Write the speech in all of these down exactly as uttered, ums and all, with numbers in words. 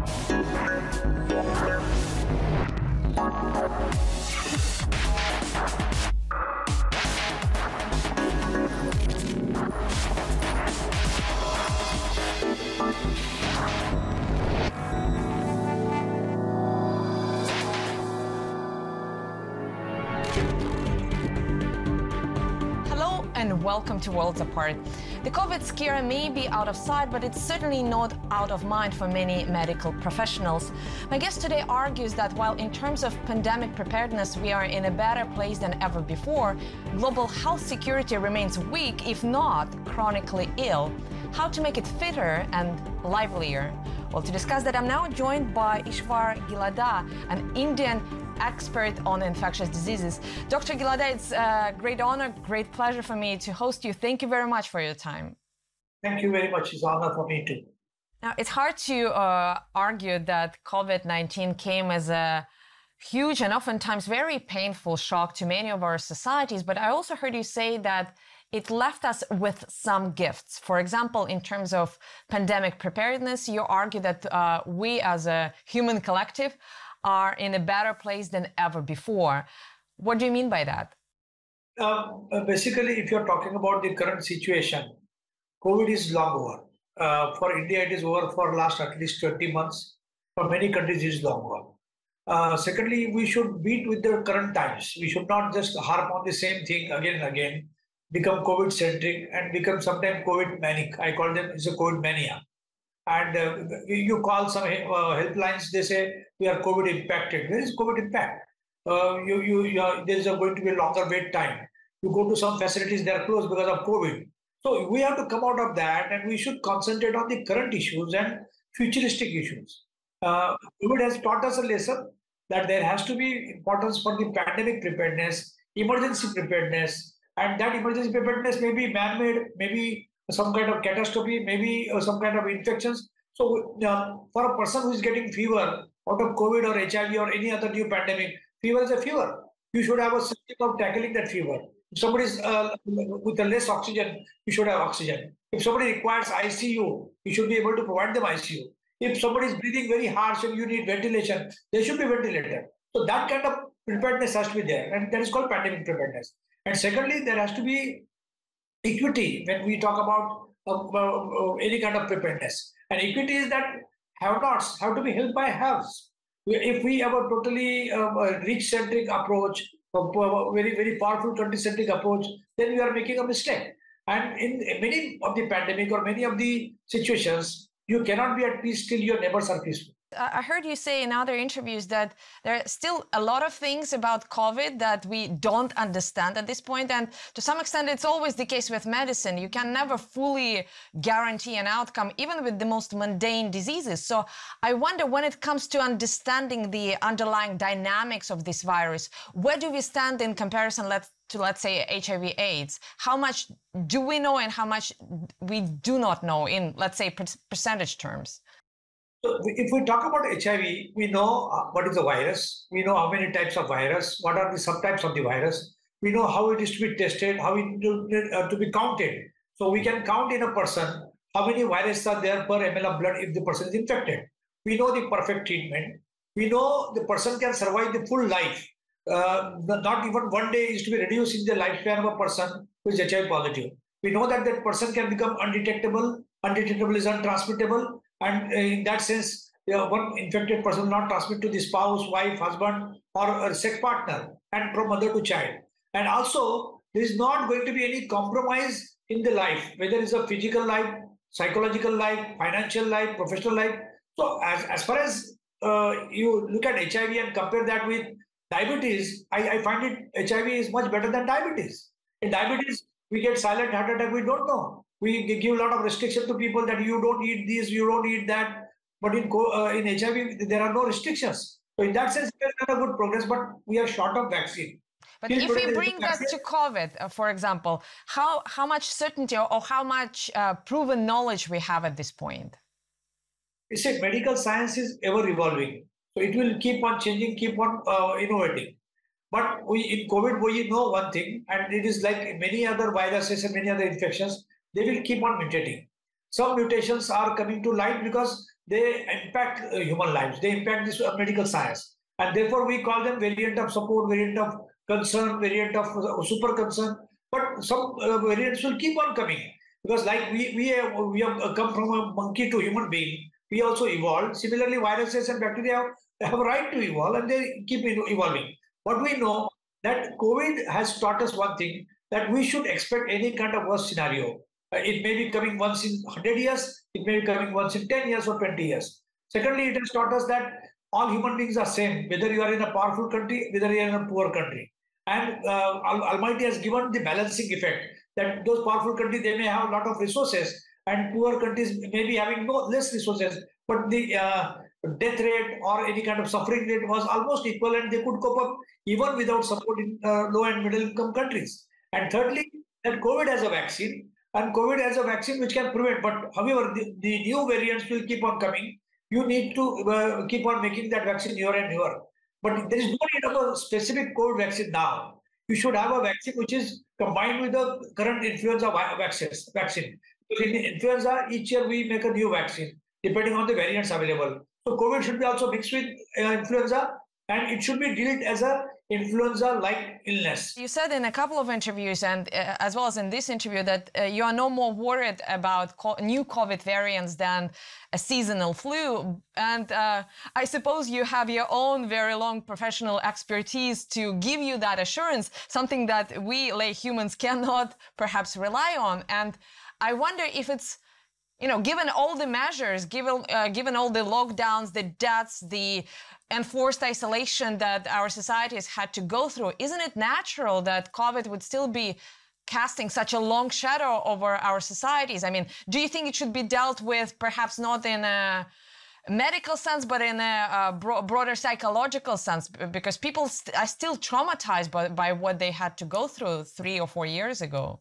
And welcome to Worlds Apart. The COVID scare may be out of sight, but it's certainly not out of mind for many medical professionals. My guest today argues that while in terms of pandemic preparedness we are in a better place than ever before, global health security remains weak, if not chronically ill. How to make it fitter and livelier? Well, to discuss that, I'm now joined by Ishwar Gilada, an Indian expert on infectious diseases. Doctor Gilada, it's a great honor, great pleasure for me to host you. Thank you very much for your time. Thank you very much. It's an honor for me too. Now, it's hard to uh, argue that COVID nineteen came as a huge and oftentimes very painful shock to many of our societies, but I also heard you say that it left us with some gifts. For example, in terms of pandemic preparedness, you argue that uh, we as a human collective are in a better place than ever before. What do you mean by that? Um, uh, basically, if you're talking about the current situation, COVID is long over. Uh, for India, it is over for last at least twenty months. For many countries, it is long over. Uh, secondly, we should beat with the current times. We should not just harp on the same thing again and again, become COVID-centric and become sometimes COVID manic. I call them it's a COVID mania. And uh, you call some uh, helplines, they say we are COVID impacted. Where is COVID impact? Uh, you, you, you are, there is a going to be a longer wait time. You go to some facilities, they are closed because of COVID. So we have to come out of that and we should concentrate on the current issues and futuristic issues. Uh, COVID has taught us a lesson that there has to be importance for the pandemic preparedness, emergency preparedness, and that emergency preparedness may be man-made, maybe some kind of catastrophe, maybe uh, some kind of infections. So uh, for a person who is getting fever out of COVID or H I V or any other new pandemic, fever is a fever. You should have a system of tackling that fever. If somebody is uh, with a less oxygen, you should have oxygen. If somebody requires I C U, you should be able to provide them I C U. If somebody is breathing very harsh and you need ventilation, there should be ventilator. So that kind of preparedness has to be there, and that is called pandemic preparedness. And secondly, there has to be equity when we talk about uh, uh, any kind of preparedness. And equity is that have-nots have to be helped by haves. If we have a totally uh, rich-centric approach, a very, very powerful country-centric approach, then we are making a mistake. And in many of the pandemic or many of the situations, you cannot be at peace till your neighbors are peaceful. I heard you say in other interviews that there are still a lot of things about COVID that we don't understand at this point. And to some extent, it's always the case with medicine. You can never fully guarantee an outcome, even with the most mundane diseases. So I wonder, when it comes to understanding the underlying dynamics of this virus, where do we stand in comparison let's, to, let's say, H I V AIDS? How much do we know and how much we do not know in, let's say, percentage terms? So if we talk about H I V, we know what is the virus, we know how many types of virus, what are the subtypes of the virus, we know how it is to be tested, how it is uh, to be counted. So we can count in a person how many viruses are there per ml of blood if the person is infected. We know the perfect treatment. We know the person can survive the full life. Uh, not even one day is to be reduced in the lifespan of a person who is H I V positive. We know that that person can become undetectable. Undetectable is untransmittable. And in that sense, you know, one infected person will not transmit to the spouse, wife, husband, or a sex partner, and from mother to child. And also, there is not going to be any compromise in the life, whether it's a physical life, psychological life, financial life, professional life. So as, as far as uh, you look at H I V and compare that with diabetes, I, I find it H I V is much better than diabetes. In diabetes, we get silent heart attack, we don't know. We give a lot of restriction to people that you don't eat this, you don't eat that. But in uh, in H I V, there are no restrictions. So in that sense, we have done a good progress, but we are short of vaccine. But if we bring that to COVID, uh, for example, how, how much certainty or, or how much uh, proven knowledge we have at this point? You see, medical science is ever evolving. So it will keep on changing, keep on uh, innovating. But we in COVID, we know one thing, and it is like many other viruses and many other infections, they will keep on mutating. Some mutations are coming to light because they impact uh, human lives. They impact this uh, medical science. And therefore, we call them variant of support, variant of concern, variant of uh, super concern. But some uh, variants will keep on coming. Because like we, we, have, we have come from a monkey to human being, we also evolved. Similarly, viruses and bacteria have, have a right to evolve and they keep evolving. But we know that COVID has taught us one thing, that we should expect any kind of worst scenario. Uh, it may be coming once in one hundred years, it may be coming once in ten years or twenty years. Secondly, it has taught us that all human beings are same, whether you are in a powerful country, whether you are in a poor country. And uh, Almighty has given the balancing effect that those powerful countries, they may have a lot of resources and poor countries may be having no less resources, but the uh, death rate or any kind of suffering rate was almost equal and they could cope up even without support in uh, low and middle income countries. And thirdly, that COVID has a vaccine and COVID has a vaccine which can prevent, but however, the, the new variants will keep on coming. You need to uh, keep on making that vaccine newer and newer. But there is no need of a specific COVID vaccine now. You should have a vaccine which is combined with the current influenza vaccines, vaccine. So in influenza, each year we make a new vaccine, depending on the variants available. So COVID should be also mixed with uh, influenza, and it should be dealt as a influenza-like illness. You said in a couple of interviews, and uh, as well as in this interview, that uh, you are no more worried about co new COVID variants than a seasonal flu. And uh, I suppose you have your own very long professional expertise to give you that assurance, something that we lay humans cannot perhaps rely on. And I wonder if it's, you know, given all the measures, given uh, given all the lockdowns, the deaths, the enforced isolation that our society has had to go through, isn't it natural that COVID would still be casting such a long shadow over our societies? I mean, do you think it should be dealt with perhaps not in a medical sense, but in a, a bro broader psychological sense? Because people st are still traumatized by, by what they had to go through three or four years ago.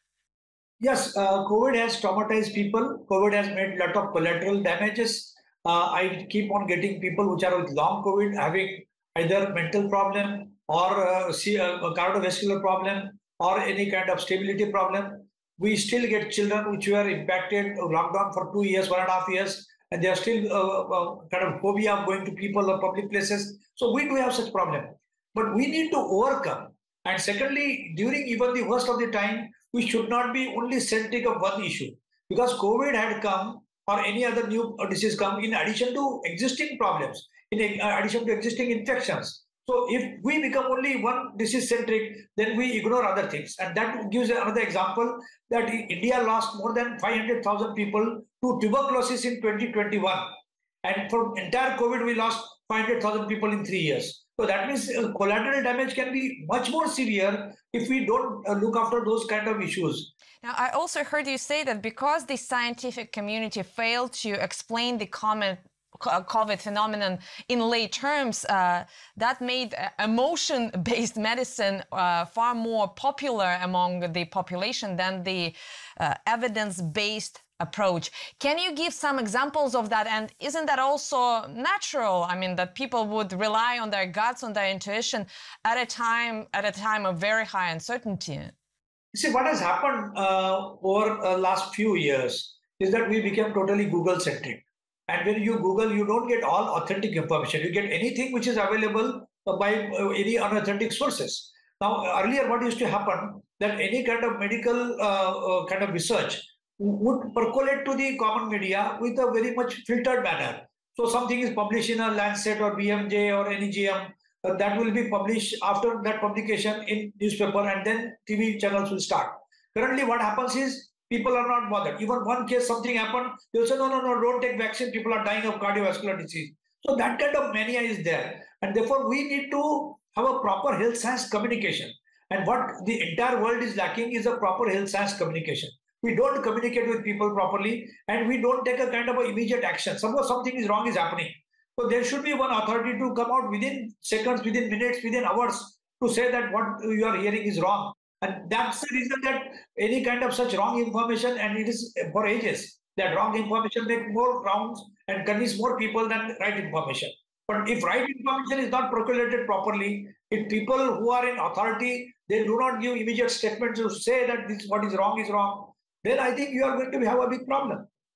Yes, uh, COVID has traumatized people. COVID has made a lot of collateral damages. Uh, I keep on getting people which are with long COVID having either mental problem or uh, see a, a cardiovascular problem or any kind of stability problem. We still get children which were impacted, lockdown for two years, one and a half years, and they are still uh, uh, kind of phobia of going to people or public places. So we do have such problem, but we need to overcome. And secondly, during even the worst of the time, we should not be only centric of one issue, because COVID had come or any other new disease come in addition to existing problems, in addition to existing infections. So if we become only one disease centric, then we ignore other things. And that gives another example that India lost more than five hundred thousand people to tuberculosis in twenty twenty-one. And for entire COVID, we lost five hundred thousand people in three years. So that means uh, collateral damage can be much more severe if we don't uh, look after those kind of issues. Now, I also heard you say that because the scientific community failed to explain the common COVID phenomenon in lay terms, uh, that made emotion-based medicine uh, far more popular among the population than the uh, evidence-based approach. Can you give some examples of that? And isn't that also natural? I mean, that people would rely on their guts, on their intuition at a time at a time of very high uncertainty? See, what has happened uh, over the uh, last few years is that we became totally Google-centric. And when you Google, you don't get all authentic information. You get anything which is available by uh, any unauthentic sources. Now, earlier what used to happen, that any kind of medical uh, uh, kind of research would percolate to the common media with a very much filtered manner. So something is published in a Lancet or B M J or N E G M, uh, that will be published after that publication in newspaper, and then T V channels will start. Currently what happens is people are not bothered. Even one case, something happened, they'll say, no, no, no, don't take vaccine, people are dying of cardiovascular disease. So that kind of mania is there. And therefore we need to have a proper health science communication. And what the entire world is lacking is a proper health science communication. We don't communicate with people properly, and we don't take a kind of a immediate action. Suppose something is wrong is happening. So there should be one authority to come out within seconds, within minutes, within hours to say that what you are hearing is wrong. And that's the reason that any kind of such wrong information, and it is for ages, that wrong information make more rounds and convince more people than right information. But if right information is not percolated properly, if people who are in authority, they do not give immediate statements to say that this what is wrong is wrong, then I think you are going to have a big problem.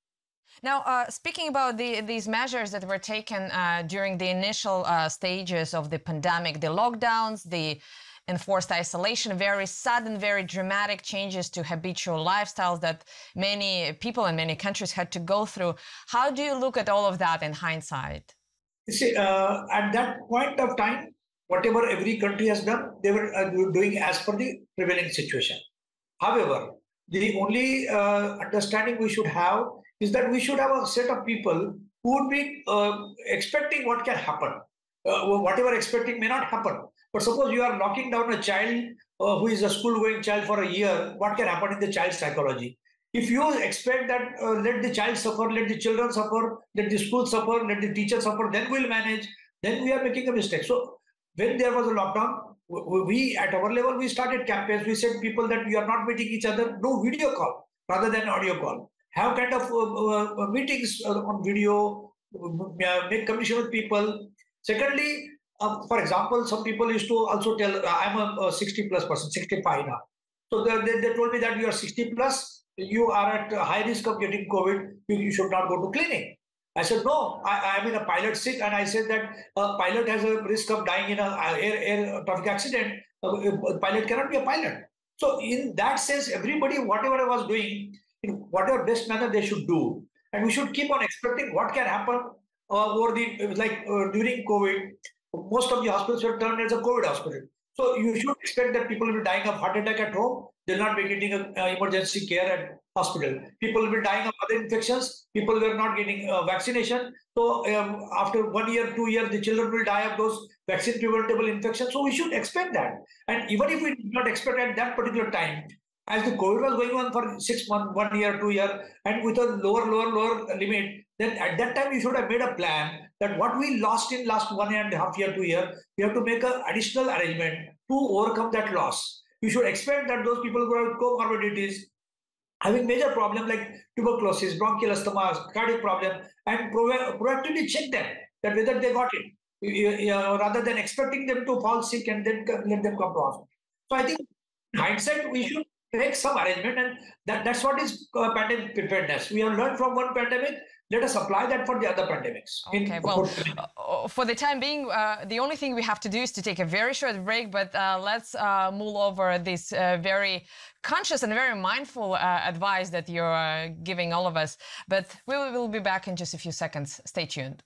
Now, uh, speaking about the, these measures that were taken uh, during the initial uh, stages of the pandemic, the lockdowns, the enforced isolation, very sudden, very dramatic changes to habitual lifestyles that many people in many countries had to go through. How do you look at all of that in hindsight? You see, uh, at that point of time, whatever every country has done, they were uh, doing as per the prevailing situation. However, the only uh, understanding we should have is that we should have a set of people who would be uh, expecting what can happen. Uh, whatever expecting may not happen. But suppose you are locking down a child uh, who is a school-going child for a year, what can happen in the child's psychology? If you expect that uh, let the child suffer, let the children suffer, let the school suffer, let the teacher suffer, then we'll manage, then we are making a mistake. So when there was a lockdown, we at our level, we started campaigns. We said people that we are not meeting each other, do video call rather than audio call. Have kind of uh, uh, meetings uh, on video, uh, make communication with people. Secondly, uh, for example, some people used to also tell, uh, I'm a, a sixty plus person, sixty-five now. So they, they told me that you are sixty plus, you are at high risk of getting COVID, you, you should not go to clinic. I said, no, I, I'm in a pilot sick, and I said that a pilot has a risk of dying in an air, air traffic accident. A pilot cannot be a pilot. So in that sense, everybody, whatever I was doing, in whatever best manner they should do. And we should keep on expecting what can happen uh, over the, like uh, during COVID, most of the hospitals were turned as a COVID hospital. So you should expect that people will be dying of heart attack at home. They'll not be getting a, uh, emergency care at hospital. People will be dying of other infections. People were not getting uh, vaccination. So um, after one year, two years, the children will die of those vaccine preventable infections. So we should expect that. And even if we did not expect at that particular time, as the COVID was going on for six months, one year, two years, and with a lower, lower, lower limit, then at that time we should have made a plan that what we lost in last one and a half year, two years, we have to make an additional arrangement to overcome that loss. You should expect that those people who have comorbidities, having major problems like tuberculosis, bronchial asthma, cardiac problem, and pro- proactively check them that whether they got it, you, you know, rather than expecting them to fall sick and then let them come to hospital. So I think in hindsight, we should make some arrangement, and that, that's what is uh, pandemic preparedness. We have learned from one pandemic. Let us apply that for the other pandemics. Okay, in, well, uh, for the time being, uh, the only thing we have to do is to take a very short break, but uh, let's uh, mull over this uh, very conscious and very mindful uh, advice that you're uh, giving all of us. But we will be back in just a few seconds. Stay tuned.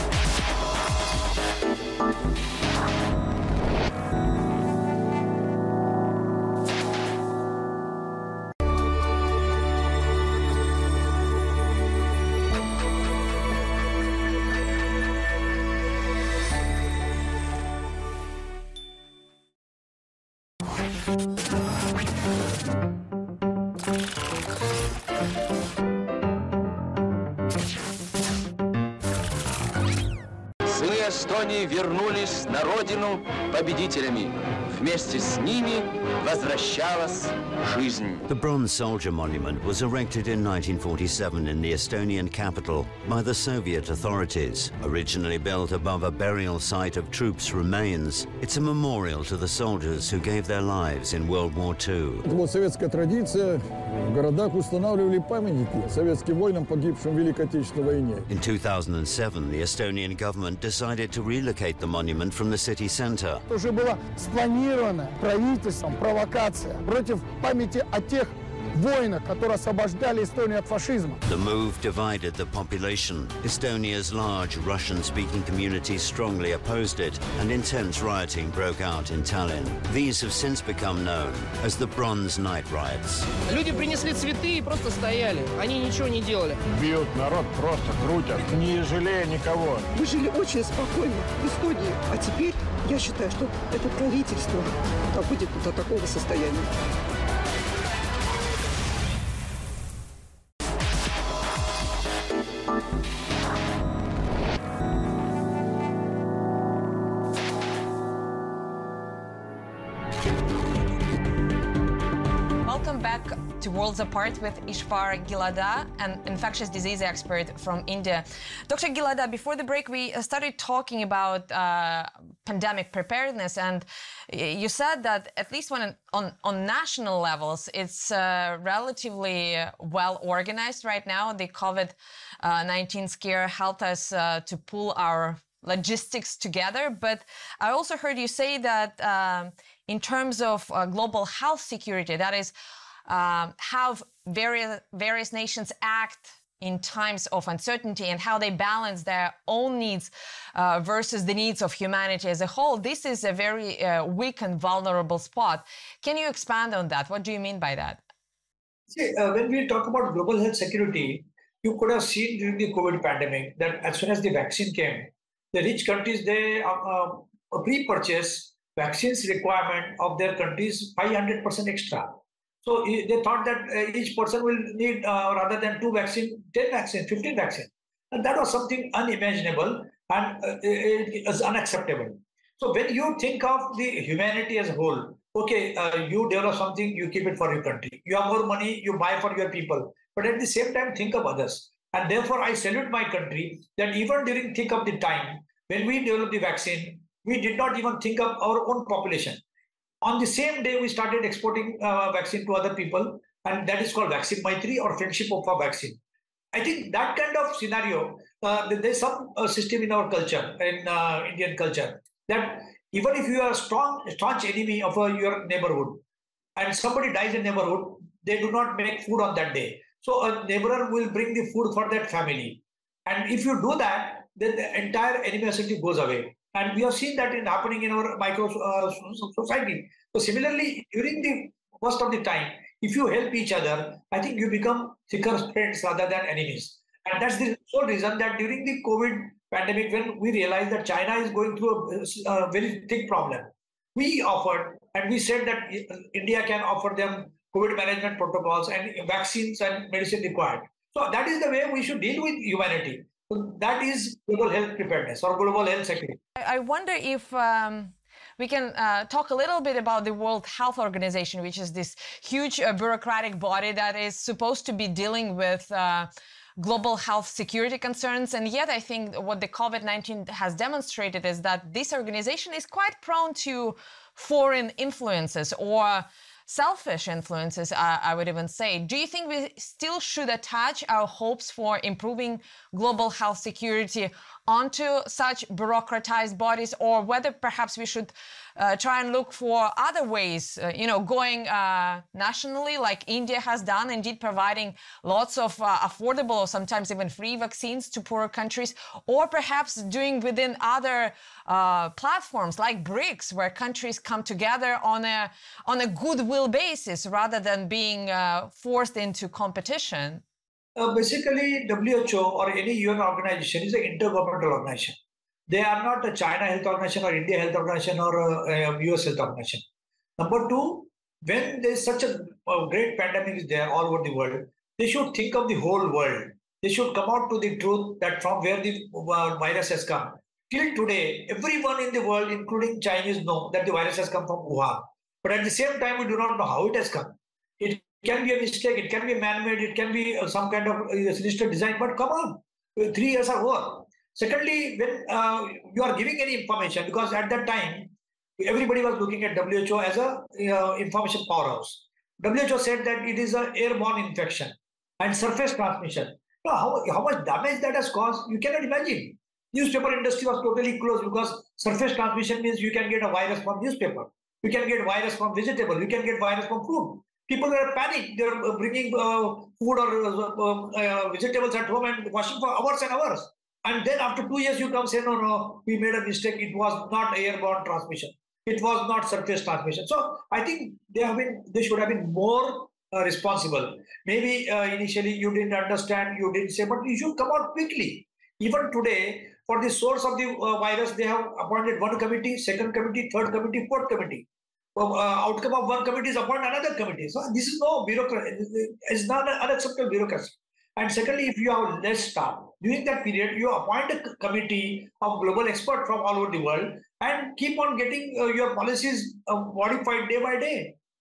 Сыны Эстонии вернулись на родину победителями. Вместе с ними возвращалась жизнь. The Bronze Soldier Monument was erected in nineteen forty-seven in the Estonian capital by the Soviet authorities. Originally built above a burial site of troops' remains, it's a memorial to the soldiers who gave their lives in World War Two. Это вот советская традиция. В городах устанавливали памятники советским воинам, погибшим в Великой Отечественной войне. In two thousand seven, the Estonian government decided to relocate the monument from the city centre. Уже была спланирована правительством провокация против памяти о тех воинах, которые освобождали Эстонию от фашизма. The move divided the population. Estonia's large Russian-speaking community strongly opposed it, and intense rioting broke out in Tallinn. These have since become known as the Bronze Night Riots. Люди принесли цветы и просто стояли. Они ничего не делали. Бьют народ, просто крутят, не жалея никого. Мы жили очень спокойно в Эстонии, а теперь я считаю, что это правительство доводит до такого состояния. to Worlds Apart with Ishwar Gilada, an infectious disease expert from India. Doctor Gilada, before the break, we started talking about uh, pandemic preparedness, and you said that at least when on, on national levels, it's uh, relatively well organized right now. The COVID nineteen scare helped us uh, to pull our logistics together. But I also heard you say that um, in terms of uh, global health security, that is uh, how various, various nations act in times of uncertainty and how they balance their own needs uh, versus the needs of humanity as a whole. This is a very uh, weak and vulnerable spot. Can you expand on that? What do you mean by that? See, uh, when we talk about global health security, you could have seen during the COVID pandemic that as soon as the vaccine came, the rich countries, they uh, uh, pre-purchase vaccines requirement of their countries five hundred percent extra. So they thought that uh, each person will need, uh, rather than two vaccines, ten vaccines, fifteen vaccines. And that was something unimaginable and uh, it is unacceptable. So when you think of the humanity as a whole, okay, uh, you develop something, you keep it for your country. You have more money, you buy for your people. But at the same time, think of others. And therefore, I salute my country that even during thick of the time, when we developed the vaccine, we did not even think of our own population. On the same day, we started exporting uh, vaccine to other people, and that is called Vaccine Maitri or Friendship of a Vaccine. I think that kind of scenario, uh, there's some uh, system in our culture, in uh, Indian culture, that even if you are a strong, staunch enemy of uh, your neighborhood, and somebody dies in neighborhood, they do not make food on that day. So a neighbor will bring the food for that family. And if you do that, then the entire animosity goes away. And we have seen that in happening in our micro uh, society. So similarly, during the most of the time, if you help each other, I think you become thicker friends rather than enemies. And that's the sole reason that during the COVID pandemic, when we realized that China is going through a, a very thick problem, we offered and we said that India can offer them COVID management protocols and vaccines and medicine required. So that is the way we should deal with humanity. So that is global health preparedness or global health security. I wonder if um, we can uh, talk a little bit about the World Health Organization, which is this huge uh, bureaucratic body that is supposed to be dealing with uh, global health security concerns. And yet I think what the COVID nineteen has demonstrated is that this organization is quite prone to foreign influences or selfish influences, uh, I would even say. Do you think we still should attach our hopes for improving global health security onto such bureaucratized bodies, or whether perhaps we should uh, try and look for other ways, uh, you know, going uh, nationally like India has done, indeed providing lots of uh, affordable or sometimes even free vaccines to poorer countries, or perhaps doing within other uh, platforms like BRICS, where countries come together on a, on a goodwill basis rather than being uh, forced into competition? Uh, basically, W H O or any U N organization is an intergovernmental organization. They are not a China Health Organization or India Health Organization or a, a U S Health Organization. Number two, when there is such a, a great pandemic is there all over the world, they should think of the whole world. They should come out to the truth that from where the uh, virus has come. Till today, everyone in the world, including Chinese, know that the virus has come from Wuhan. But at the same time, we do not know how it has come. It can be a mistake, it can be man-made, it can be some kind of uh, sinister design, but come on, three years are over. Secondly, when uh, you are giving any information, because at that time, everybody was looking at W H O as a uh, information powerhouse. W H O said that it is an airborne infection and surface transmission. Now, how, how much damage that has caused, you cannot imagine. Newspaper industry was totally closed because surface transmission means you can get a virus from newspaper. You can get virus from vegetable. You can get virus from food. People were panicked. They were bringing uh, food or uh, uh, vegetables at home and washing for hours and hours. And then after two years, you come say, no, no, we made a mistake. It was not airborne transmission. It was not surface transmission. So I think they have been, they should have been more uh, responsible. Maybe uh, initially you didn't understand, you didn't say, but you should come out quickly. Even today, for the source of the uh, virus, they have appointed one committee, second committee, third committee, fourth committee. Uh, outcome of one committee is appoint another committee. So this is no bureaucracy. It's not an unacceptable bureaucracy. And secondly, if you have less staff, during that period, you appoint a committee of global experts from all over the world and keep on getting uh, your policies uh, modified day by day.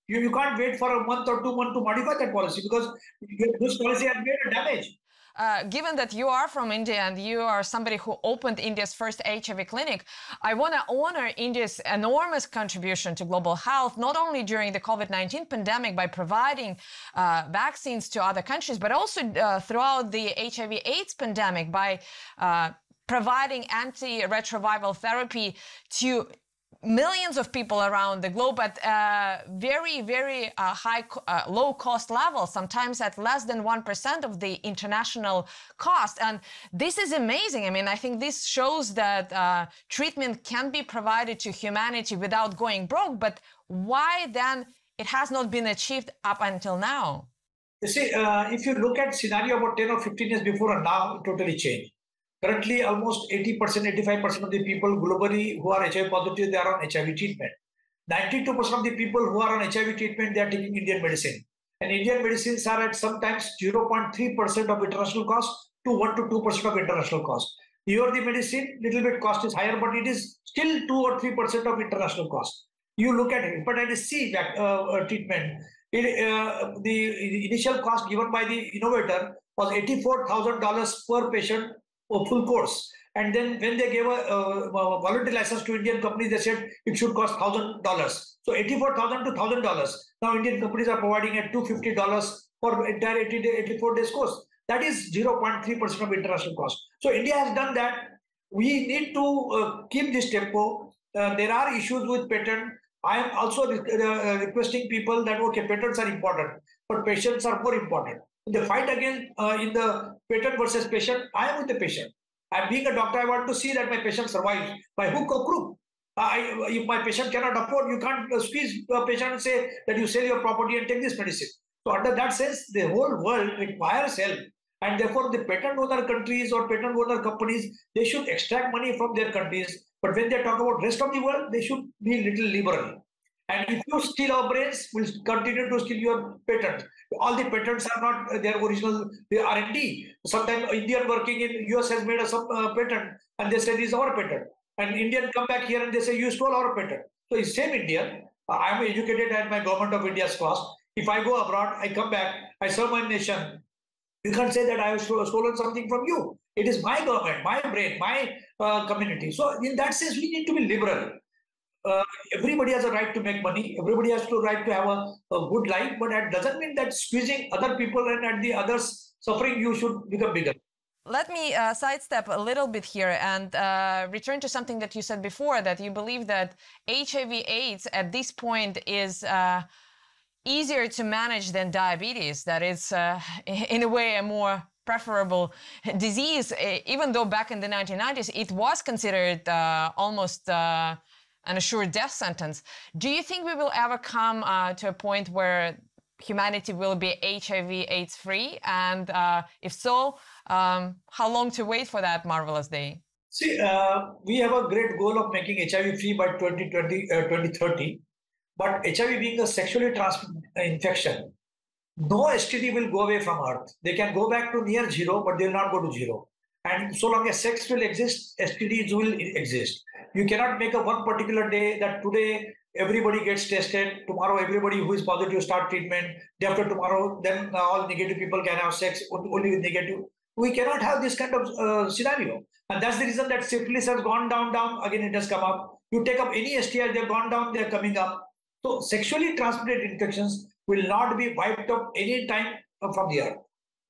You, you can't wait for a month or two months to modify that policy because this policy has made a damage. Uh, given that you are from India and you are somebody who opened India's first H I V clinic, I want to honor India's enormous contribution to global health, not only during the COVID nineteen pandemic by providing uh, vaccines to other countries, but also uh, throughout the H I V AIDS pandemic by uh, providing antiretroviral therapy to millions of people around the globe at uh, very, very uh, high, uh, low-cost level, sometimes at less than one percent of the international cost. And this is amazing. I mean, I think this shows that uh, treatment can be provided to humanity without going broke. But why then it has not been achieved up until now? You see, uh, if you look at scenario about ten or fifteen years before and now, it totally changed. Currently, almost eighty percent, eighty-five percent of the people globally who are H I V positive, they are on H I V treatment. ninety-two percent of the people who are on H I V treatment, they are taking Indian medicine. And Indian medicines are at sometimes zero point three percent of international cost to one to two percent of international cost. Here the medicine, little bit cost is higher, but it is still two or three percent of international cost. You look at hepatitis C uh, uh, treatment, it, uh, the, the initial cost given by the innovator was eighty-four thousand dollars per patient for full course. And then when they gave a, a, a voluntary license to Indian companies, they said it should cost one thousand dollars. So eighty-four thousand dollars to one thousand dollars. Now Indian companies are providing at two hundred fifty dollars for entire eighty-four days course. That is zero point three percent of international cost. So India has done that. We need to uh, keep this tempo. Uh, there are issues with patent. I am also re uh, requesting people that, okay, patents are important, but patients are more important. In the fight against uh, in the patent versus patient, I am with the patient. I'm being a doctor, I want to see that my patient survives by hook or crook. I, if my patient cannot afford, you can't uh, squeeze a patient and say that you sell your property and take this medicine. So under that sense, the whole world requires help. And therefore, the patent owner countries or patent owner companies, they should extract money from their countries. But when they talk about rest of the world, they should be little liberal. And if you steal our brains, we'll continue to steal your patents. All the patents are not their original R and D. Sometimes Indian working in U S has made a some uh, patent and they say this is our patent. And Indian come back here and they say you stole our patent. So it's same Indian. Uh, I am educated at my government of India's cost. If I go abroad, I come back, I serve my nation. You can't say that I have stolen something from you. It is my government, my brain, my uh, community. So in that sense, we need to be liberal. Uh, everybody has a right to make money. Everybody has to right to have a, a good life, but that doesn't mean that squeezing other people and at the others suffering, you should become bigger. Let me uh, sidestep a little bit here and uh, return to something that you said before, that you believe that H I V AIDS at this point is uh, easier to manage than diabetes, that it's uh, in a way a more preferable disease, even though back in the nineteen nineties it was considered uh, almost uh, an assured death sentence. Do you think we will ever come uh, to a point where humanity will be H I V AIDS free? And uh, if so, um, how long to wait for that marvelous day? See, uh, we have a great goal of making H I V free by twenty twenty, uh, twenty thirty. But H I V being a sexually transmitted infection, no S T D will go away from Earth. They can go back to near zero, but they will not go to zero. And so long as sex will exist, S T Ds will exist. You cannot make a one particular day that today everybody gets tested, tomorrow everybody who is positive start treatment, day after tomorrow then all negative people can have sex only with negative. We cannot have this kind of uh, scenario. And that's the reason that syphilis has gone down, down, again it has come up. You take up any S T I, they've gone down, they're coming up. So sexually transmitted infections will not be wiped up any time from the earth,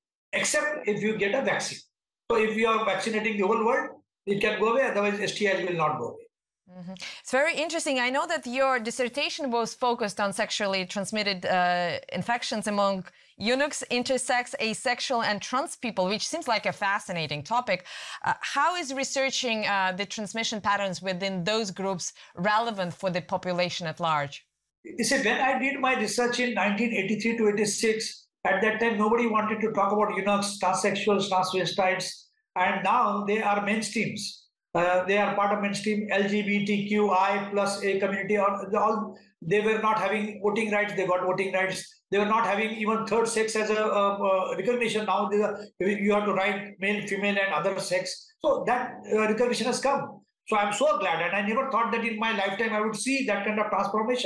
except if you get a vaccine. So if you are vaccinating the whole world, it can go away, otherwise S T Is will not go away. Mm-hmm. It's very interesting. I know that your dissertation was focused on sexually transmitted uh, infections among eunuchs, intersex, asexual, and trans people, which seems like a fascinating topic. Uh, how is researching uh, the transmission patterns within those groups relevant for the population at large? You see, when I did my research in nineteen eighty-three to eighty-six, at that time, nobody wanted to talk about eunuchs, transsexuals, transvestites, and now they are mainstreams. Uh, they are part of mainstream L G B T Q I plus A community. All, all they were not having voting rights. They got voting rights. They were not having even third sex as a, a, a recognition. Now they are, you have to write male, female, and other sex. So that uh, recognition has come. So I'm so glad, and I never thought that in my lifetime I would see that kind of transformation.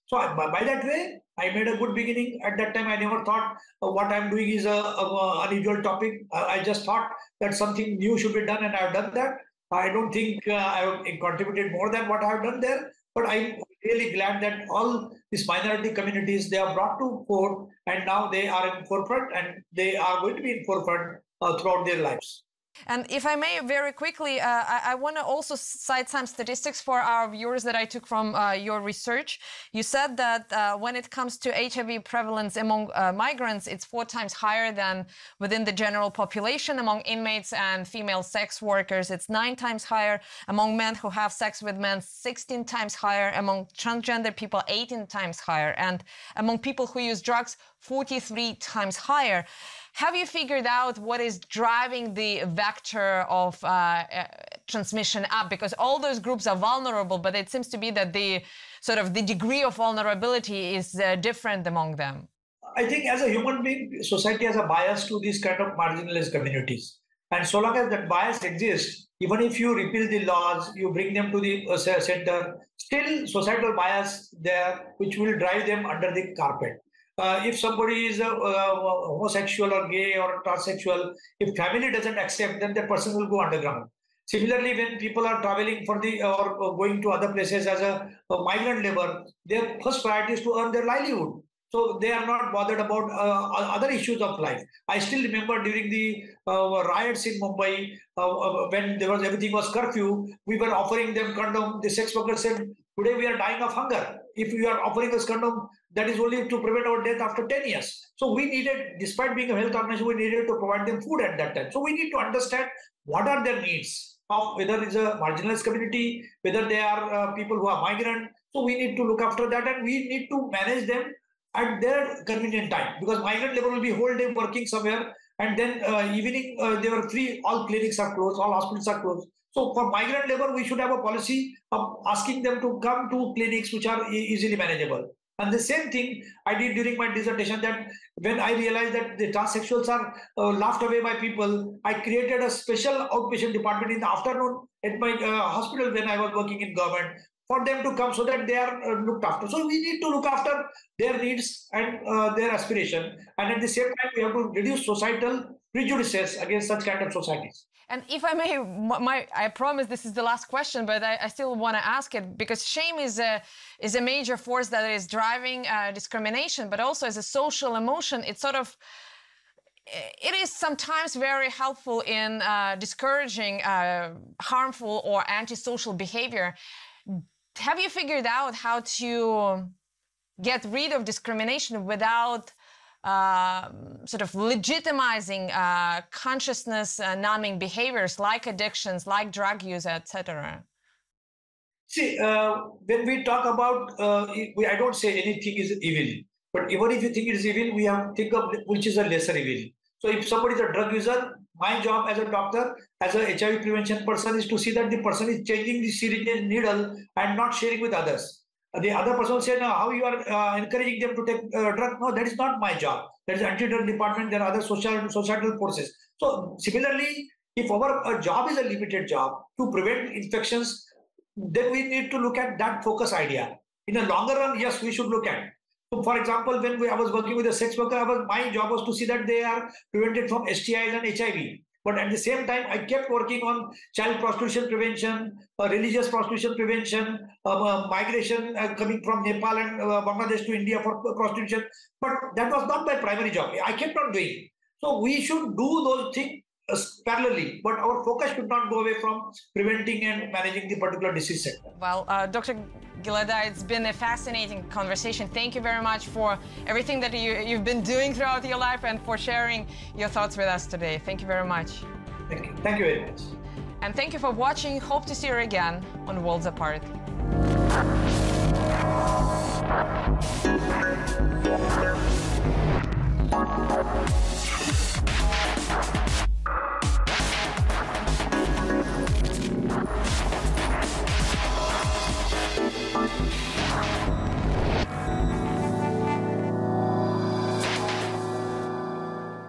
So I, by, by that way, I made a good beginning. At that time, I never thought uh, what I'm doing is a, a, a unusual topic. Uh, I just thought that something new should be done, and I've done that. I don't think uh, I've contributed more than what I've done there, but I'm really glad that all these minority communities, they are brought to fore, and now they are in forefront, and they are going to be in forefront uh, throughout their lives. And if I may, very quickly, uh, I, I want to also cite some statistics for our viewers that I took from uh, your research. You said that uh, when it comes to H I V prevalence among uh, migrants, it's four times higher than within the general population. Among inmates and female sex workers, it's nine times higher. Among men who have sex with men, sixteen times higher. Among transgender people, eighteen times higher. And among people who use drugs, forty-three times higher. Have you figured out what is driving the vector of uh, uh, transmission up? Because all those groups are vulnerable, but it seems to be that the sort of the degree of vulnerability is uh, different among them. I think as a human being, society has a bias to these kind of marginalized communities. And so long as that bias exists, even if you repeal the laws, you bring them to the uh, center, still societal bias there, which will drive them under the carpet. Uh, if somebody is a, uh, homosexual or gay or transsexual, if family doesn't accept, then the person will go underground. Similarly, when people are traveling for the uh, or going to other places as a, a migrant labor, their first priority is to earn their livelihood. So they are not bothered about uh, other issues of life. I still remember during the uh, riots in Mumbai, uh, when there was everything was curfew, we were offering them condom. The sex workers said, "Today we are dying of hunger. If you are offering us condom, that is only to prevent our death after ten years. So we needed, despite being a health organization, we needed to provide them food at that time. So we need to understand what are their needs, of whether it's a marginalized community, whether they are uh, people who are migrant. So we need to look after that, and we need to manage them at their convenient time, because migrant labor will be whole day working somewhere, and then uh, evening uh, they were free, all clinics are closed, all hospitals are closed. So for migrant labor, we should have a policy of asking them to come to clinics which are e easily manageable. And the same thing I did during my dissertation, that when I realized that the transsexuals are uh, laughed away by people, I created a special outpatient department in the afternoon at my uh, hospital when I was working in government, for them to come so that they are uh, looked after. So we need to look after their needs and uh, their aspiration. And at the same time, we have to reduce societal prejudices against such kind of societies. And if I may, my, I promise this is the last question, but I, I still want to ask it, because shame is a, is a major force that is driving uh, discrimination, but also as a social emotion, it's sort of, it is sometimes very helpful in uh, discouraging uh, harmful or antisocial behavior. Have you figured out how to get rid of discrimination without uh, sort of legitimizing uh, consciousness uh, numbing behaviors like addictions, like drug use, et cetera? See, uh, when we talk about, uh, we, I don't say anything is evil, but even if you think it is evil, we have to think of which is a lesser evil. So if somebody is a drug user, my job as a doctor, as a H I V prevention person, is to see that the person is changing the syringe and needle and not sharing with others. The other person will say, no, how you are uh, encouraging them to take uh, drug? No, that is not my job. That is anti-drug department. There are other social societal forces. So similarly, if our uh, job is a limited job to prevent infections, then we need to look at that focus idea. In the longer run, yes, we should look at. So for example, when we, I was working with a sex worker, I was, my job was to see that they are prevented from S T Is and H I V. But at the same time, I kept working on child prostitution prevention, uh, religious prostitution prevention, uh, uh, migration uh, coming from Nepal and uh, Bangladesh to India for prostitution. But that was not my primary job. I kept on doing. So we should do those things uh, parallelly, but our focus should not go away from preventing and managing the particular disease sector. Well, uh, Doctor Gilada, it's been a fascinating conversation. Thank you very much for everything that you, you've been doing throughout your life and for sharing your thoughts with us today. Thank you very much. Thank you. Thank you very much. And thank you for watching. Hope to see you again on Worlds Apart. We'll be right back.